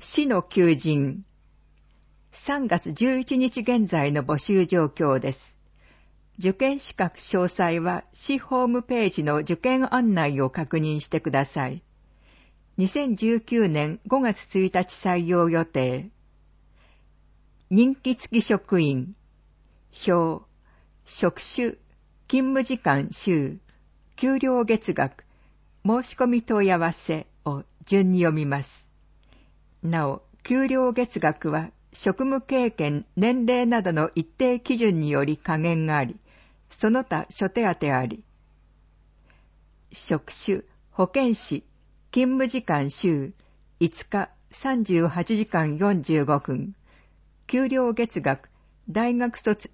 市の求人。3月11日現在の募集状況です。受験資格詳細は市ホームページの受験案内を確認してください。2019年5月1日採用予定。任期付き職員。表、職種、勤務時間週、給料月額、申し込み問い合わせを順に読みます。なお、給料月額は職務経験、年齢などの一定基準により下限があり、その他諸手当あり。職種、保健師、勤務時間週、5日38時間45分。給料月額、大学卒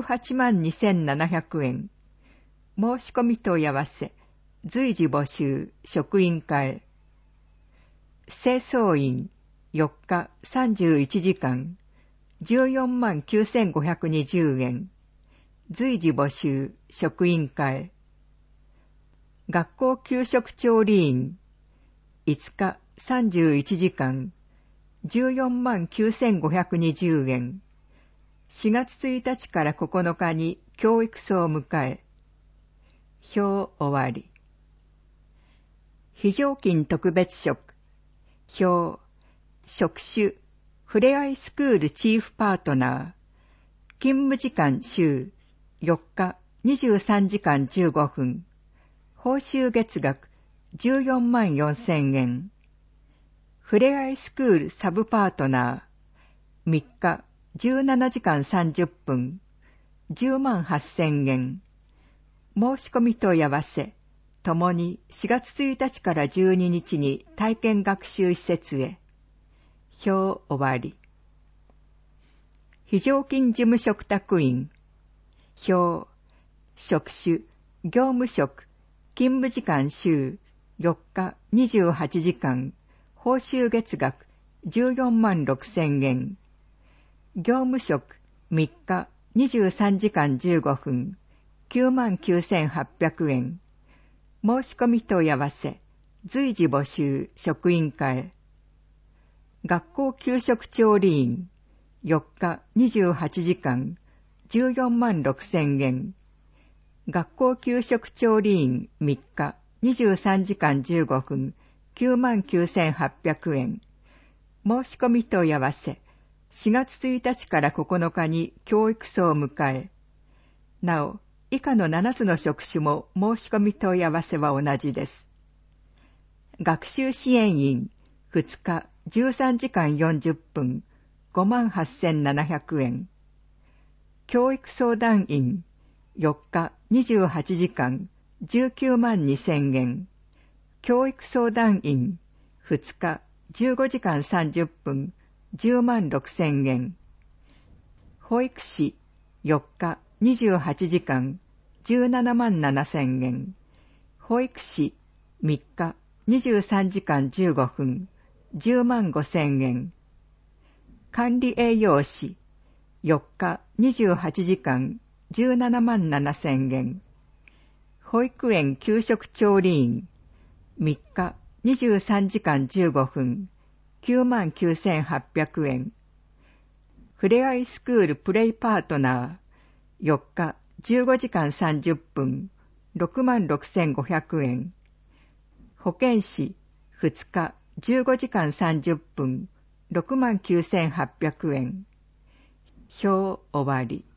182,700円。申し込み問い合わせ、随時募集、職員課へ。清掃員、4日31時間、149,520円。随時募集、職員課へ。学校給食調理員、5日31時間、149,520円。4月1日から9日に教育層を迎え。表終わり。非常勤特別職。表、職種、ふれあいスクールチーフパートナー。勤務時間週、4日23時間15分。報酬月額、144,000円。ふれあいスクールサブパートナー。3日17時間30分。108,000円。申し込み問い合わせ、ともに4月1日から12日に体験学習施設へ。表終わり。非常勤事務嘱託員。表、職種、業務職、勤務時間週、4日28時間、報酬月額、146,000円。業務職、3日23時間15分、99,800円。申し込み問い合わせ、随時募集、職員課へ。学校給食調理員、4日28時間、146,000円。学校給食調理員3日23時間15分、99,800円。申し込み問い合わせ、4月1日から9日に教育層を迎え。なお、以下の7つの職種も申し込み問い合わせは同じです。学習支援員、2日13時間40分、58,700円。教育相談員、4日28時間、192,000円。教育相談員、2日15時間30分、106,000円。保育士、4日28時間、177,000円。保育士、3日23時間15分、105,000円。管理栄養士、4日28時間、177,000円。保育園給食調理員、3日23時間15分、99,800円。ふれあいスクールプレイパートナー、4日15時間30分、66,500円。保健師、2日15時間30分、69,800円。表終わり。